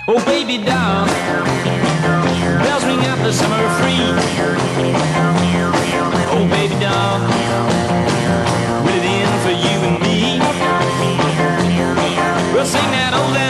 Oh, baby doll, bells ring out the summer free. Oh, baby doll, with it in for you and me. We'll sing that old